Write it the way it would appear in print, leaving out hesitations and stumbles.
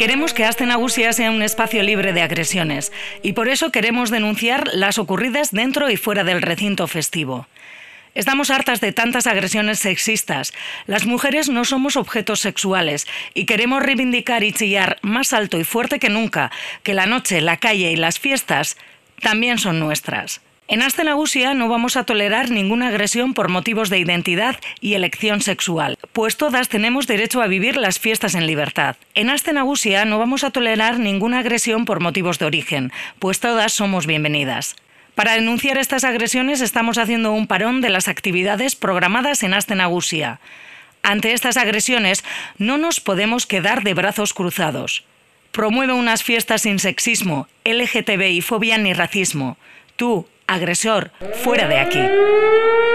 Queremos que Aste Nagusia sea un espacio libre de agresiones y por eso queremos denunciar las ocurridas dentro y fuera del recinto festivo. Estamos hartas de tantas agresiones sexistas. Las mujeres no somos objetos sexuales y queremos reivindicar y chillar más alto y fuerte que nunca que la noche, la calle y las fiestas también son nuestras. En Aste Nagusia no vamos a tolerar ninguna agresión por motivos de identidad y elección sexual, pues todas tenemos derecho a vivir las fiestas en libertad. En Aste Nagusia no vamos a tolerar ninguna agresión por motivos de origen, pues todas somos bienvenidas. Para denunciar estas agresiones estamos haciendo un parón de las actividades programadas en Aste Nagusia. Ante estas agresiones no nos podemos quedar de brazos cruzados. Promueve unas fiestas sin sexismo, LGTBI, fobia ni racismo. Tú, agresor, fuera de aquí.